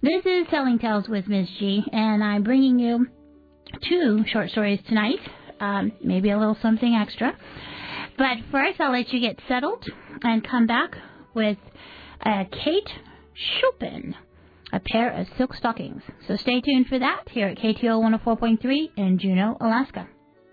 This is Telling Tales with Ms. G, and I'm bringing you 2 short stories tonight, maybe a little something extra. But first, I'll let you get settled and come back with Kate Chopin, a pair of silk stockings. So stay tuned for that here at KTO 104.3 in Juneau, Alaska.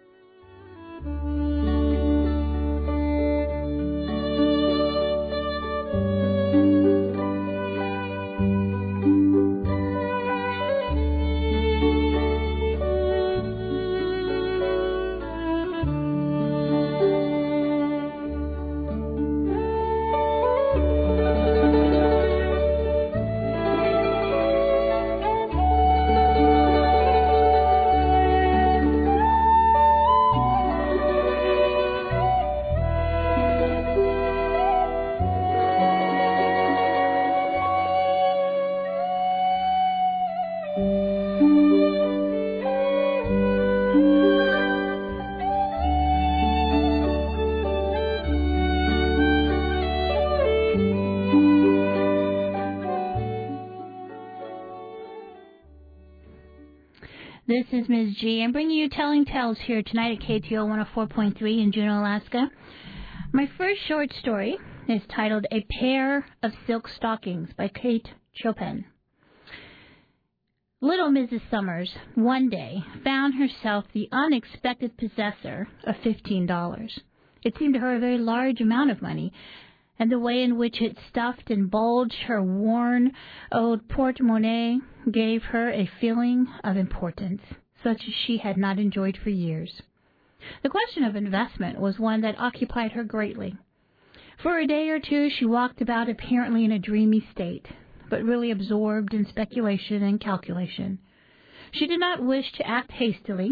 This is Ms. G. I'm bringing you Telling Tales here tonight at KTO 104.3 in Juneau, Alaska. My first short story is titled A Pair of Silk Stockings by Kate Chopin. Little Mrs. Summers one day found herself the unexpected possessor of $15. It seemed to her a very large amount of money, and the way in which it stuffed and bulged her worn old porte-monnaie gave her a feeling of importance, such as she had not enjoyed for years. The question of investment was one that occupied her greatly. For a day or two she walked about apparently in a dreamy state, but really absorbed in speculation and calculation. She did not wish to act hastily,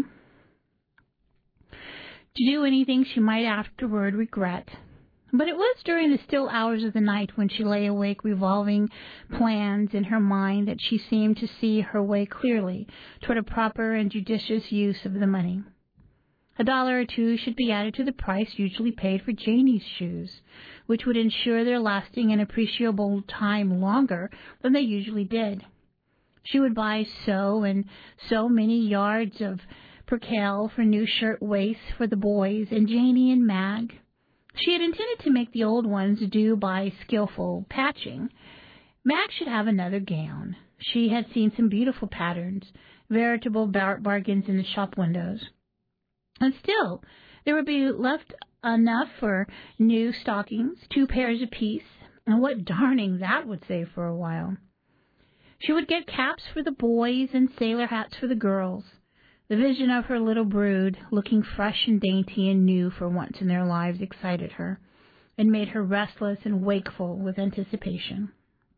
to do anything she might afterward regret. But it was during the still hours of the night when she lay awake revolving plans in her mind that she seemed to see her way clearly toward a proper and judicious use of the money. $1 or 2 should be added to the price usually paid for Janie's shoes, which would ensure their lasting an appreciable time longer than they usually did. She would buy so and so many yards of percale for new shirt waists for the boys and Janie and Mag. She had intended to make the old ones do by skillful patching. Mag should have another gown. She had seen some beautiful patterns, veritable bargains in the shop windows. And still, there would be left enough for new stockings, 2 pairs apiece, and what darning that would save for a while. She would get caps for the boys and sailor hats for the girls. The vision of her little brood, looking fresh and dainty and new for once in their lives, excited her, and made her restless and wakeful with anticipation.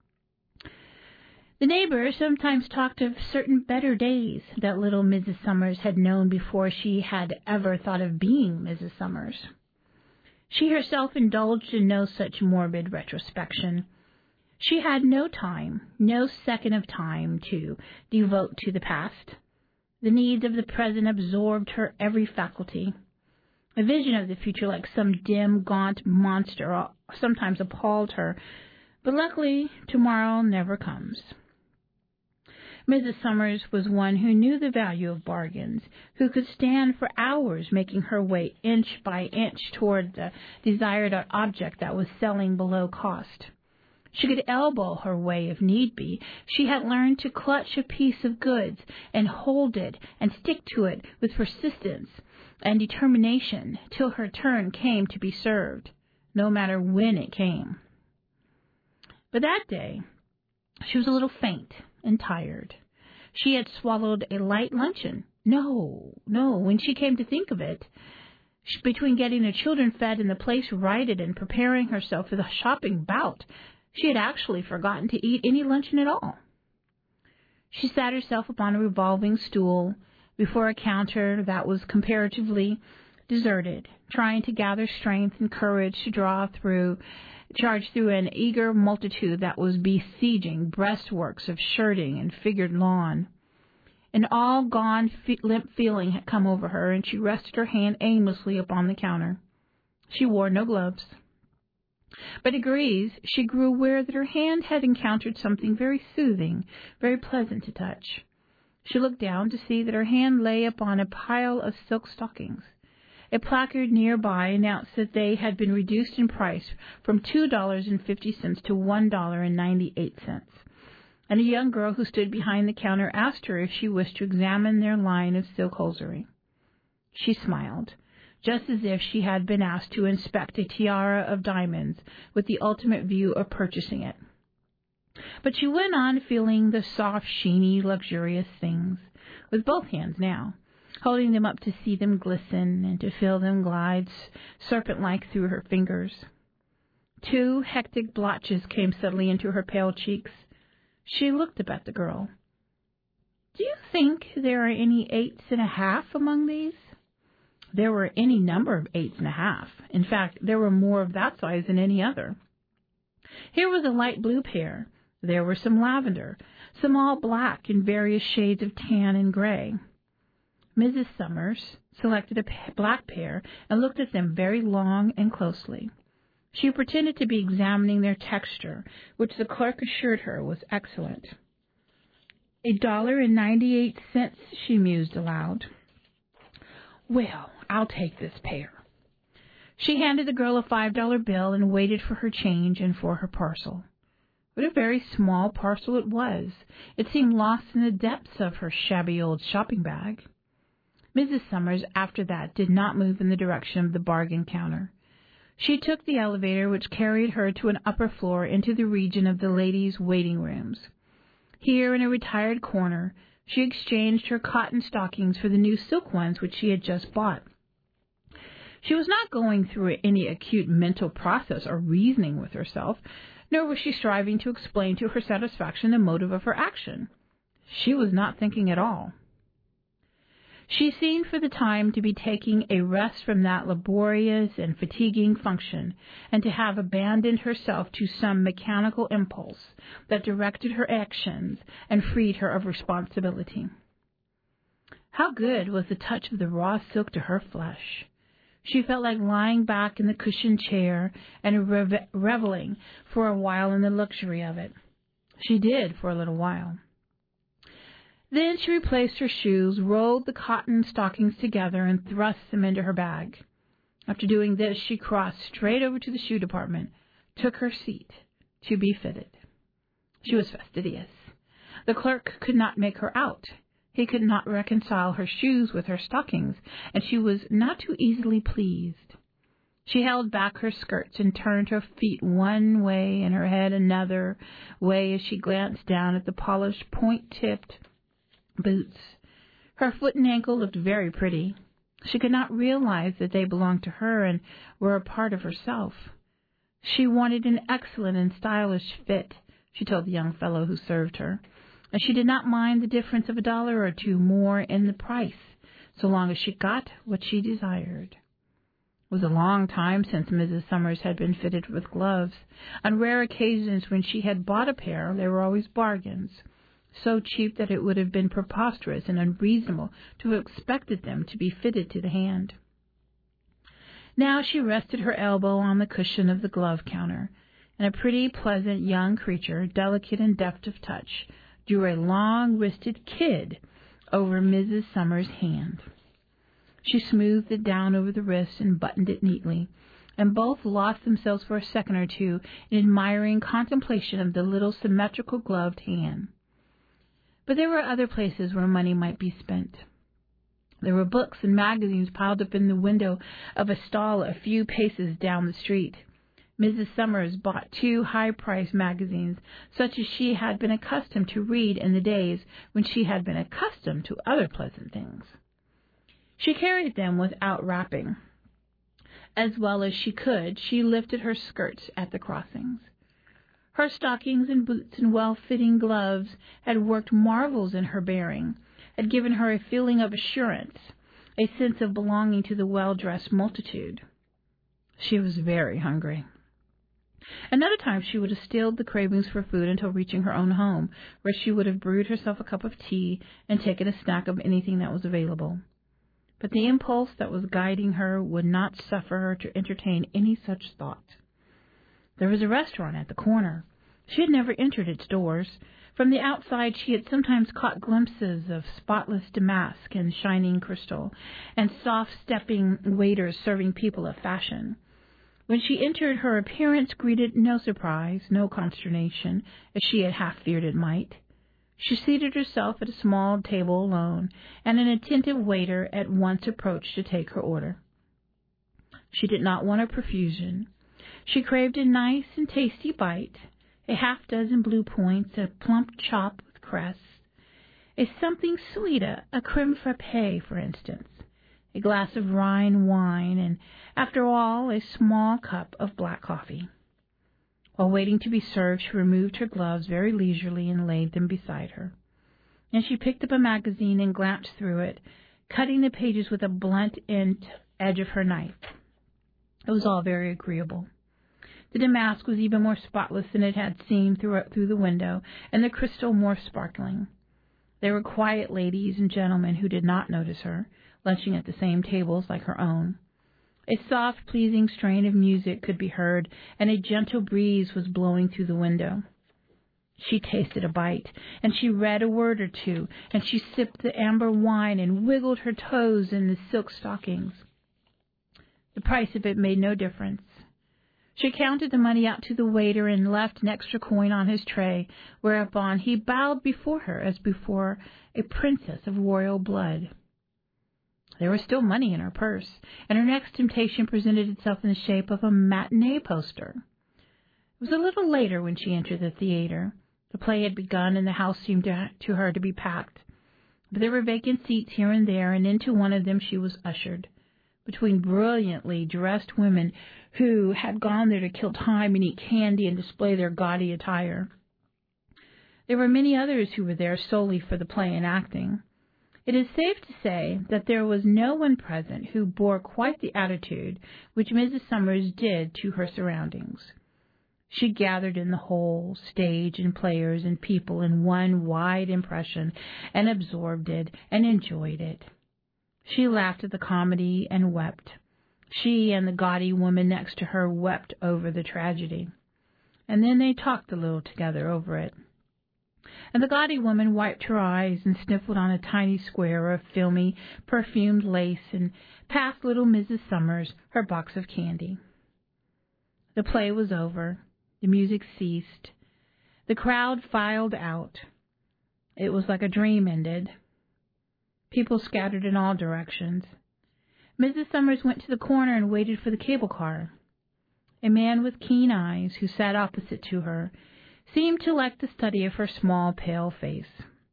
The neighbors sometimes talked of certain better days that little Mrs. Summers had known before she had ever thought of being Mrs. Summers. She herself indulged in no such morbid retrospection. She had no time, no second of time to devote to the past. The needs of the present absorbed her every faculty. A vision of the future, like some dim, gaunt monster, sometimes appalled her, but luckily tomorrow never comes. Mrs. Summers was one who knew the value of bargains, who could stand for hours making her way inch by inch toward the desired object that was selling below cost. She could elbow her way if need be. She had learned to clutch a piece of goods and hold it and stick to it with persistence and determination till her turn came to be served, no matter when it came. But that day, she was a little faint and tired. She had swallowed a light luncheon. No, when she came to think of it, between getting the children fed and the place righted and preparing herself for the shopping bout, she had actually forgotten to eat any luncheon at all. She sat herself upon a revolving stool before a counter that was comparatively deserted, trying to gather strength and courage to charge through an eager multitude that was besieging breastworks of shirting and figured lawn. An all-gone limp feeling had come over her, and she rested her hand aimlessly upon the counter. She wore no gloves. By degrees, she grew aware that her hand had encountered something very soothing, very pleasant to touch. She looked down to see that her hand lay upon a pile of silk stockings. A placard nearby announced that they had been reduced in price from $2.50 to $1.98, and a young girl who stood behind the counter asked her if she wished to examine their line of silk hosiery. She smiled, just as if she had been asked to inspect a tiara of diamonds with the ultimate view of purchasing it. But she went on feeling the soft, sheeny, luxurious things, with both hands now, holding them up to see them glisten and to feel them glide serpent-like through her fingers. 2 hectic blotches came suddenly into her pale cheeks. She looked up at the girl. "Do you think there are any 8.5 among these?" There were any number of 8.5. In fact, there were more of that size than any other. Here was a light blue pair. There were some lavender, some all black in various shades of tan and gray. Mrs. Summers selected a black pair and looked at them very long and closely. She pretended to be examining their texture, which the clerk assured her was excellent. $1.98, she mused aloud. "Well, I'll take this pair." She handed the girl a $5 bill and waited for her change and for her parcel. What a very small parcel it was. It seemed lost in the depths of her shabby old shopping bag. Mrs. Summers, after that, did not move in the direction of the bargain counter. She took the elevator, which carried her to an upper floor into the region of the ladies' waiting rooms. Here, in a retired corner, she exchanged her cotton stockings for the new silk ones which she had just bought. She was not going through any acute mental process or reasoning with herself, nor was she striving to explain to her satisfaction the motive of her action. She was not thinking at all. She seemed for the time to be taking a rest from that laborious and fatiguing function, and to have abandoned herself to some mechanical impulse that directed her actions and freed her of responsibility. How good was the touch of the raw silk to her flesh! She felt like lying back in the cushioned chair and reveling for a while in the luxury of it. She did for a little while. Then she replaced her shoes, rolled the cotton stockings together, and thrust them into her bag. After doing this, she crossed straight over to the shoe department, took her seat to be fitted. She was fastidious. The clerk could not make her out. He could not reconcile her shoes with her stockings, and she was not too easily pleased. She held back her skirts and turned her feet one way and her head another way as she glanced down at the polished, point-tipped boots. Her foot and ankle looked very pretty. She could not realize that they belonged to her and were a part of herself. She wanted an excellent and stylish fit, she told the young fellow who served her, and she did not mind the difference of $1 or $2 more in the price, so long as she got what she desired. It was a long time since Mrs. Summers had been fitted with gloves. On rare occasions when she had bought a pair, they were always bargains, so cheap that it would have been preposterous and unreasonable to have expected them to be fitted to the hand. Now she rested her elbow on the cushion of the glove counter, and a pretty, pleasant young creature, delicate and deft of touch, drew a long-wristed kid over Mrs. Summers' hand. She smoothed it down over the wrist and buttoned it neatly, and both lost themselves for a second or two in admiring contemplation of the little symmetrical gloved hand. But there were other places where money might be spent. There were books and magazines piled up in the window of a stall a few paces down the street. Mrs. Summers bought 2 high-priced magazines, such as she had been accustomed to read in the days when she had been accustomed to other pleasant things. She carried them without wrapping. As well as she could, she lifted her skirts at the crossings. Her stockings and boots and well-fitting gloves had worked marvels in her bearing, had given her a feeling of assurance, a sense of belonging to the well-dressed multitude. She was very hungry. Another time she would have stilled the cravings for food until reaching her own home, where she would have brewed herself a cup of tea and taken a snack of anything that was available. But the impulse that was guiding her would not suffer her to entertain any such thought. There was a restaurant at the corner. She had never entered its doors. From the outside she had sometimes caught glimpses of spotless damask and shining crystal, and soft-stepping waiters serving people of fashion. When she entered, her appearance greeted no surprise, no consternation, as she had half feared it might. She seated herself at a small table alone, and an attentive waiter at once approached to take her order. She did not want a profusion. She craved a nice and tasty bite, a half-dozen blue points, a plump chop with cress, a something sweeter, a creme frappé, for instance, a glass of Rhine wine, and, after all, a small cup of black coffee. While waiting to be served, she removed her gloves very leisurely and laid them beside her. And she picked up a magazine and glanced through it, cutting the pages with a blunt edge of her knife. It was all very agreeable. The damask was even more spotless than it had seemed through the window, and the crystal more sparkling. There were quiet ladies and gentlemen who did not notice her, lunching at the same tables like her own. A soft, pleasing strain of music could be heard, and a gentle breeze was blowing through the window. She tasted a bite, and she read a word or two, and she sipped the amber wine and wiggled her toes in the silk stockings. The price of it made no difference. She counted the money out to the waiter and left an extra coin on his tray, whereupon he bowed before her as before a princess of royal blood. There was still money in her purse, and her next temptation presented itself in the shape of a matinee poster. It was a little later when she entered the theater. The play had begun, and the house seemed to her to be packed. But there were vacant seats here and there, and into one of them she was ushered, between brilliantly dressed women who had gone there to kill time and eat candy and display their gaudy attire. There were many others who were there solely for the play and acting. It is safe to say that there was no one present who bore quite the attitude which Mrs. Summers did to her surroundings. She gathered in the whole stage and players and people in one wide impression, and absorbed it and enjoyed it. She laughed at the comedy and wept. She and the gaudy woman next to her wept over the tragedy. And then they talked a little together over it. And the gaudy woman wiped her eyes and sniffled on a tiny square of filmy, perfumed lace and passed little Mrs. Summers her box of candy. The play was over. The music ceased. The crowd filed out. It was like a dream ended. People scattered in all directions. Mrs. Summers went to the corner and waited for the cable car. A man with keen eyes, who sat opposite to her, seemed to like the study of her small, pale face.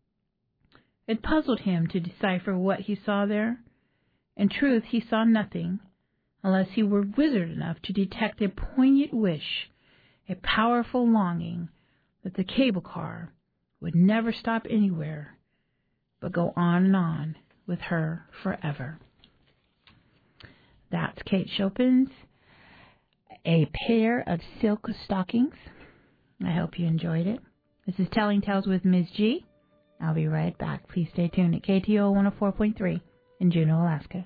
It puzzled him to decipher what he saw there. In truth, he saw nothing, unless he were wizard enough to detect a poignant wish, a powerful longing, that the cable car would never stop anywhere, but go on and on with her forever. That's Kate Chopin's A Pair of Silk Stockings. I hope you enjoyed it. This is Telling Tales with Ms. G. I'll be right back. Please stay tuned at KTO 104.3 in Juneau, Alaska.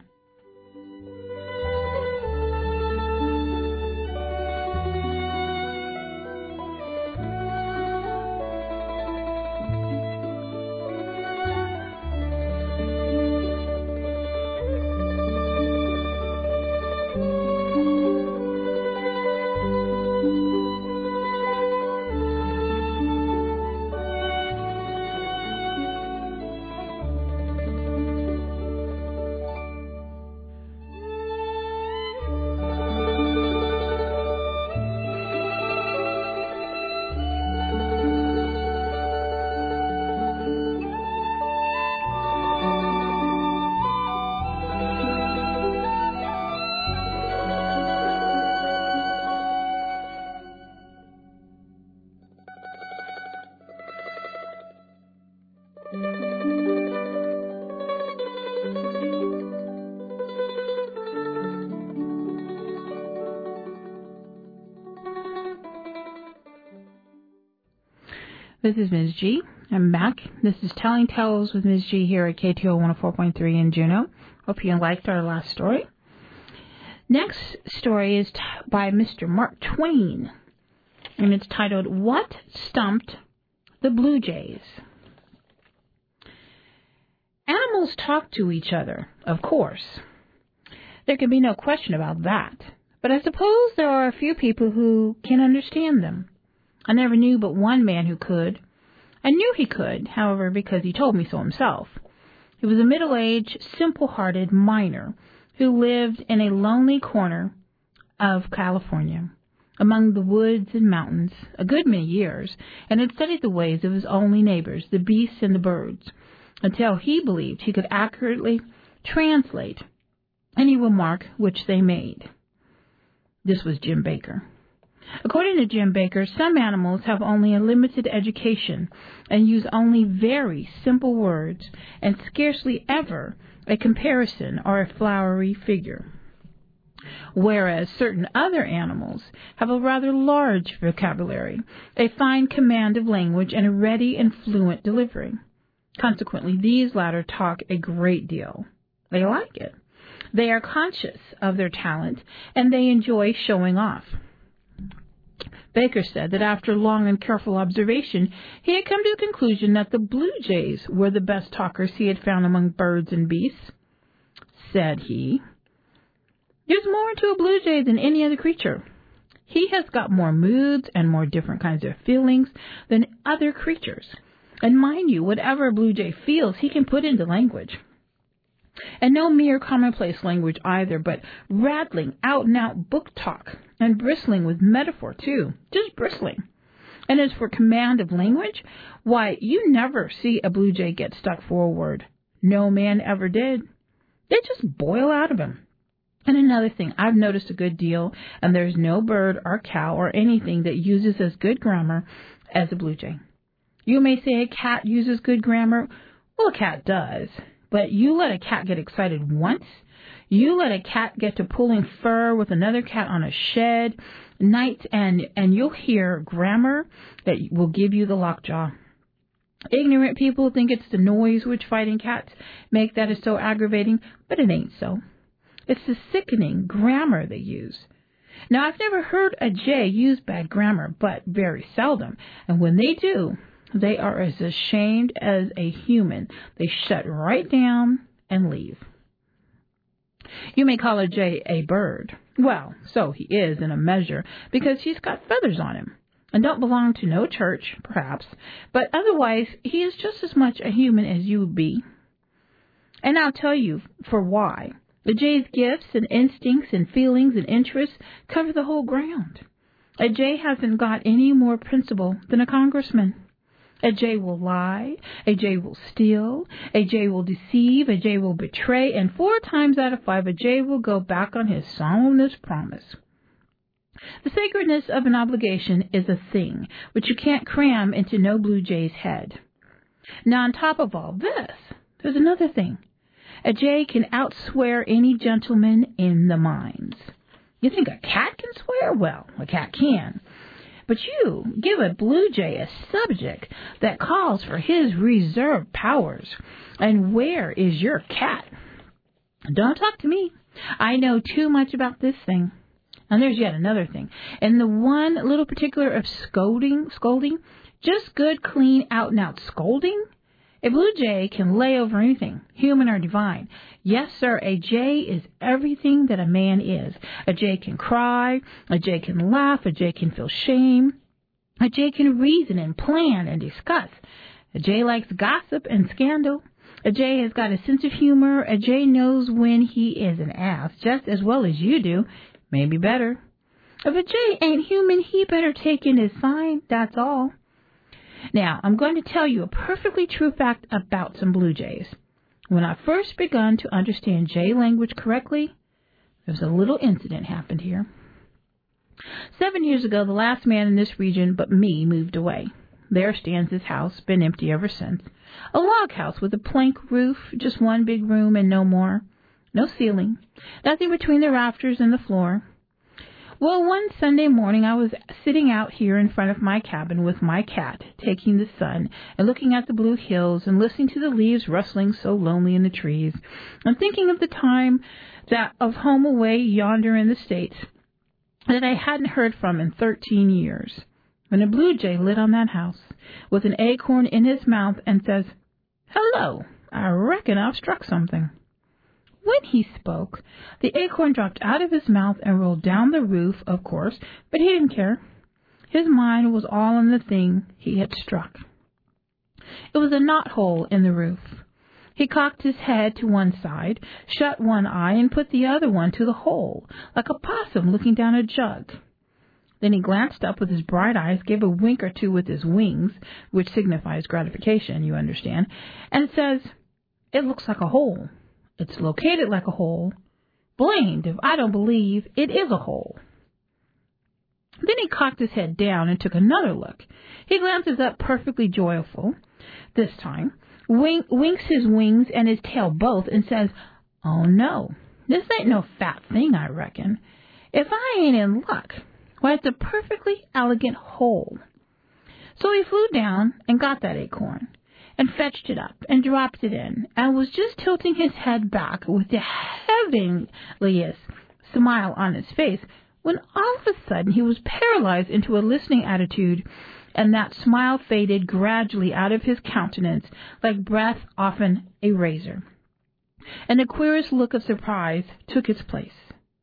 This is Ms. G. I'm back. This is Telling Tales with Ms. G here at KTO 104.3 in Juneau. Hope you liked our last story. Next story is by Mr. Mark Twain. and it's titled, What Stumped the Blue Jays? Animals talk to each other, of course. There can be no question about that. But I suppose there are a few people who can understand them. I never knew but one man who could. I knew he could, however, because he told me so himself. He was a middle-aged, simple-hearted miner who lived in a lonely corner of California, among the woods and mountains, a good many years, and had studied the ways of his only neighbors, the beasts and the birds, until he believed he could accurately translate any remark which they made. This was Jim Baker. According to Jim Baker, some animals have only a limited education and use only very simple words and scarcely ever a comparison or a flowery figure, whereas certain other animals have a rather large vocabulary, a fine command of language, and a ready and fluent delivery. Consequently, these latter talk a great deal. They like it. They are conscious of their talent, and they enjoy showing off. Baker said that after long and careful observation, he had come to the conclusion that the blue jays were the best talkers he had found among birds and beasts. Said he, "There's more to a blue jay than any other creature. He has got more moods and more different kinds of feelings than other creatures. And mind you, whatever a blue jay feels, he can put into language. And no mere commonplace language either, but rattling, out-and-out book talk, and bristling with metaphor, too, just bristling. And as for command of language, why, you never see a blue jay get stuck for a word. No man ever did. They just boil out of him. And another thing I've noticed a good deal, and there's no bird or cow or anything that uses as good grammar as a blue jay. You may say a cat uses good grammar. Well, a cat does. But you let a cat get excited once, you let a cat get to pulling fur with another cat on a shed night, and you'll hear grammar that will give you the lockjaw. Ignorant people think it's the noise which fighting cats make that is so aggravating, but it ain't so. It's the sickening grammar they use. Now, I've never heard a jay use bad grammar, but very seldom, and when they do, they are as ashamed as a human. They shut right down and leave. You may call a jay a bird. Well, so he is in a measure, because he's got feathers on him, and don't belong to no church, perhaps, but otherwise he is just as much a human as you would be. And I'll tell you for why. The jay's gifts and instincts and feelings and interests cover the whole ground. A jay hasn't got any more principle than a congressman. A jay will lie, a jay will steal, a jay will deceive, a jay will betray, and 4 times out of 5 a jay will go back on his solemnest promise. The sacredness of an obligation is a thing which you can't cram into no blue jay's head. Now, on top of all this, there's another thing. A jay can outswear any gentleman in the mines. You think a cat can swear? Well, a cat can. But you give a blue jay a subject that calls for his reserve powers, and where is your cat? Don't talk to me. I know too much about this thing. And there's yet another thing. And the one little particular of scolding, just good, clean, out-and-out scolding, a blue jay can lay over anything, human or divine. Yes, sir, a jay is everything that a man is. A jay can cry, a jay can laugh, a jay can feel shame. A jay can reason and plan and discuss. A jay likes gossip and scandal. A jay has got a sense of humor. A jay knows when he is an ass, just as well as you do, maybe better. If a jay ain't human, he better take in his sign, that's all. Now, I'm going to tell you a perfectly true fact about some blue jays. When I first begun to understand jay language correctly, there was a little incident happened here. 7 years ago, the last man in this region but me moved away. There stands his house, been empty ever since. A log house with a plank roof, just one big room and no more. No ceiling, nothing between the rafters and the floor. Well, one Sunday morning I was sitting out here in front of my cabin with my cat, taking the sun and looking at the blue hills and listening to the leaves rustling so lonely in the trees, and thinking of the time that of home away yonder in the States that I hadn't heard from in 13 years. when a blue jay lit on that house with an acorn in his mouth and says, "Hello, I reckon I've struck something." When he spoke, the acorn dropped out of his mouth and rolled down the roof, of course, but he didn't care. His mind was all on the thing he had struck. It was a knothole in the roof. He cocked his head to one side, shut one eye, and put the other one to the hole, like a possum looking down a jug. Then he glanced up with his bright eyes, gave a wink or two with his wings, which signifies gratification, you understand, and says, "It looks like a hole. It's located like a hole. Blamed if I don't believe it is a hole." Then he cocked his head down and took another look. He glances up perfectly joyful this time, winks his wings and his tail both, and says, "Oh, no, this ain't no fat thing, I reckon. If I ain't in luck, why, it's a perfectly elegant hole." So he flew down and got that acorn, and fetched it up and dropped it in, and was just tilting his head back with the heavenliest smile on his face, when all of a sudden he was paralyzed into a listening attitude, and that smile faded gradually out of his countenance like breath off a razor, and the queerest look of surprise took its place.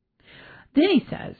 Then he says,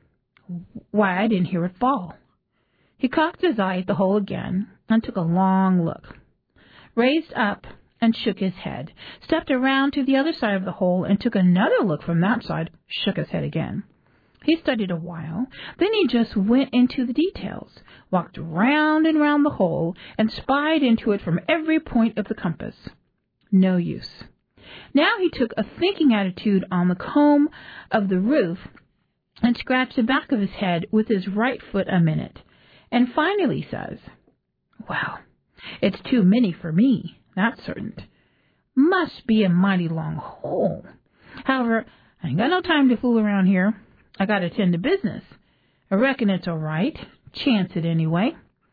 "Why, I didn't hear it fall." He cocked his eye at the hole again and took a long look, raised up and shook his head, stepped around to the other side of the hole and took another look from that side, shook his head again. He studied a while, then he just went into the details, walked round and round the hole, and spied into it from every point of the compass. No use. Now he took a thinking attitude on the comb of the roof and scratched the back of his head with his right foot a minute, and finally says, "Well, it's too many for me, that's certain. Must be a mighty long hole. However, I ain't got no time to fool around here. I got to tend to business. I reckon it's all right. Chance it anyway."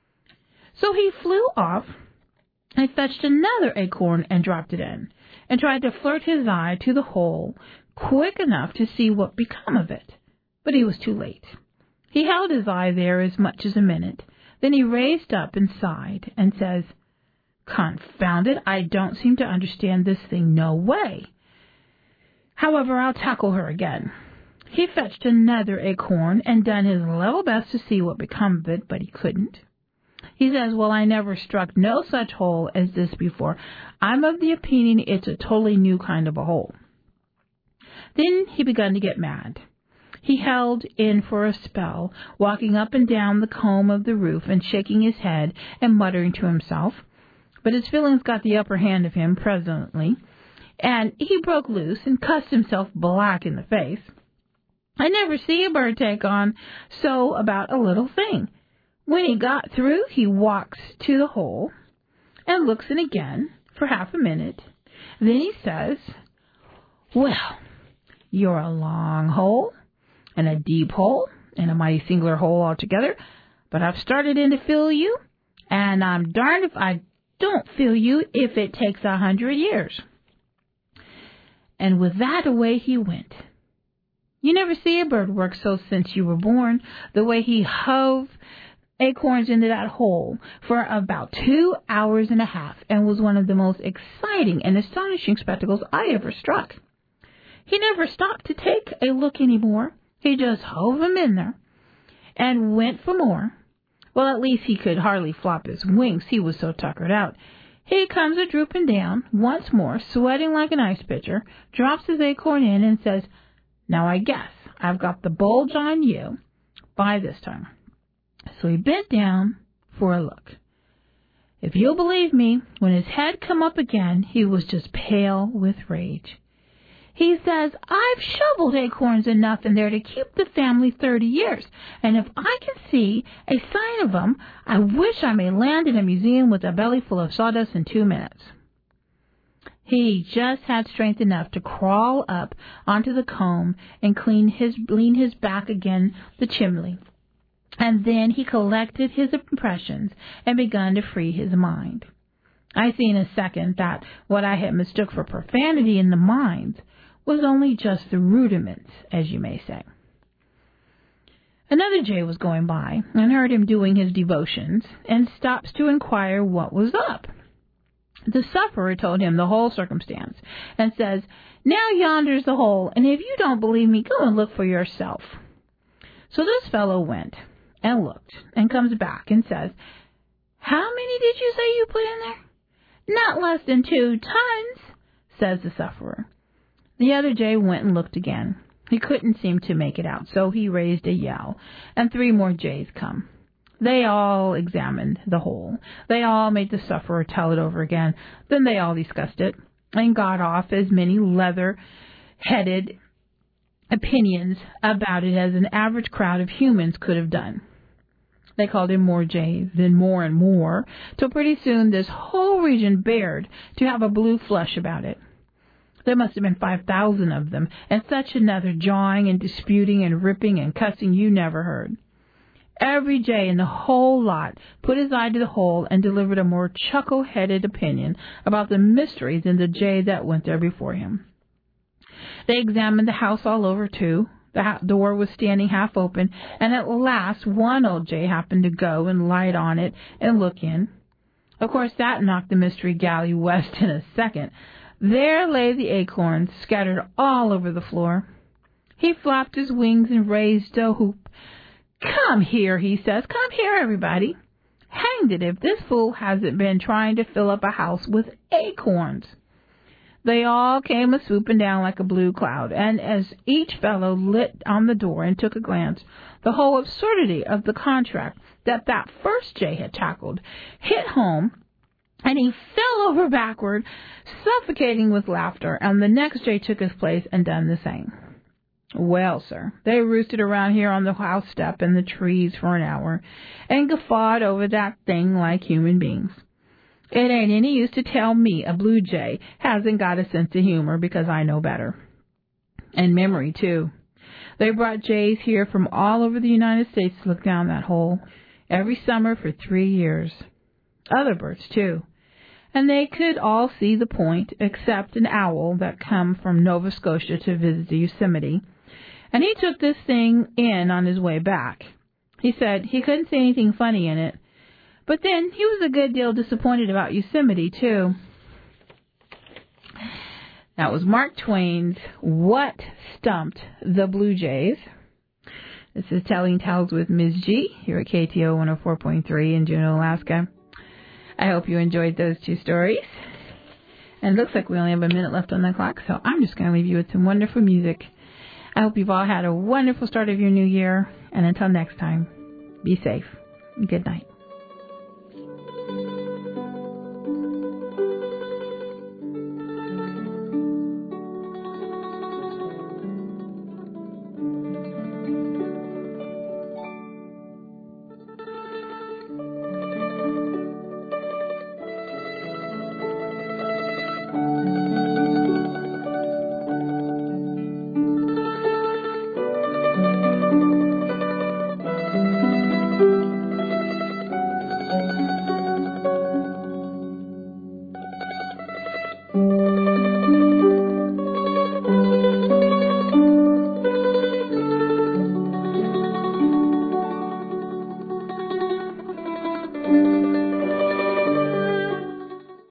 So he flew off and fetched another acorn and dropped it in, and tried to flirt his eye to the hole quick enough to see what become of it. But he was too late. He held his eye there as much as a minute. Then he raised up and sighed and says, "Confound it, I don't seem to understand this thing no way. However, I'll tackle her again." He fetched another acorn and done his level best to see what become of it, but he couldn't. He says, "Well, I never struck no such hole as this before. I'm of the opinion it's a totally new kind of a hole." Then he begun to get mad. He held in for a spell, walking up and down the comb of the roof and shaking his head and muttering to himself. But his feelings got the upper hand of him presently, and he broke loose and cussed himself black in the face. I never see a bird take on so about a little thing. When he got through, he walks to the hole and looks in again for half a minute. Then he says, "Well, you're a long hole and a deep hole and a mighty singular hole altogether, but I've started in to fill you, and I'm darned if I don't fill you if it takes 100 years. And with that, away he went. You never see a bird work so since you were born, the way he hove acorns into that hole for about 2 hours and a half, and was one of the most exciting and astonishing spectacles I ever struck. He never stopped to take a look any more. He just hove them in there and went for more. Well, at least he could hardly flop his wings, he was so tuckered out. He comes a-drooping down once more, sweating like an ice pitcher, drops his acorn in, and says, "Now I guess I've got the bulge on you by this time." So he bent down for a look. If you'll believe me, when his head come up again, he was just pale with rage. He says, "I've shoveled acorns enough in there to keep the family 30 years, and if I can see a sign of 'em, I wish I may land in a museum with a belly full of sawdust in 2 minutes. He just had strength enough to crawl up onto the comb and lean his back against the chimney. And then he collected his impressions and begun to free his mind. I see in a second that what I had mistook for profanity in the mines was only just the rudiments, as you may say. Another jay was going by and heard him doing his devotions and stops to inquire what was up. The sufferer told him the whole circumstance and says, "Now yonder's the hole, and if you don't believe me, go and look for yourself." So this fellow went and looked and comes back and says, "How many did you say you put in there?" "Not less than 2 tons, says the sufferer. The other jay went and looked again. He couldn't seem to make it out, so he raised a yell, and 3 more jays come. They all examined the hole. They all made the sufferer tell it over again. Then they all discussed it and got off as many leather-headed opinions about it as an average crowd of humans could have done. They called in more jays, then more and more, till pretty soon this whole region bared to have a blue flush about it. There must have been 5,000 of them, and such another jawing and disputing and ripping and cussing you never heard. Every jay in the whole lot put his eye to the hole and delivered a more chuckle-headed opinion about the mystery than the jay that went there before him. They examined the house all over, too. The door was standing half open, and at last one old jay happened to go and light on it and look in. Of course, that knocked the mystery galley west in a second. There lay the acorns, scattered all over the floor. He flapped his wings and raised a whoop. "Come here," he says. "Come here, everybody. Hanged it if this fool hasn't been trying to fill up a house with acorns." They all came a-swooping down like a blue cloud, and as each fellow lit on the door and took a glance, the whole absurdity of the contract that first jay had tackled hit home, and he fell over backward, suffocating with laughter, and the next jay took his place and done the same. Well, sir, they roosted around here on the house step and the trees for an hour, and guffawed over that thing like human beings. It ain't any use to tell me a blue jay hasn't got a sense of humor, because I know better. And memory, too. They brought jays here from all over the United States to look down that hole every summer for 3 years. Other birds, too. And they could all see the point, except an owl that come from Nova Scotia to visit the Yosemite. And he took this thing in on his way back. He said he couldn't see anything funny in it. But then he was a good deal disappointed about Yosemite, too. That was Mark Twain's What Stumped the Blue Jays. This is Telling Tales with Ms. G here at KTO 104.3 in Juneau, Alaska. I hope you enjoyed those 2 stories. And it looks like we only have a minute left on the clock, so I'm just going to leave you with some wonderful music. I hope you've all had a wonderful start of your new year. And until next time, be safe. Good night.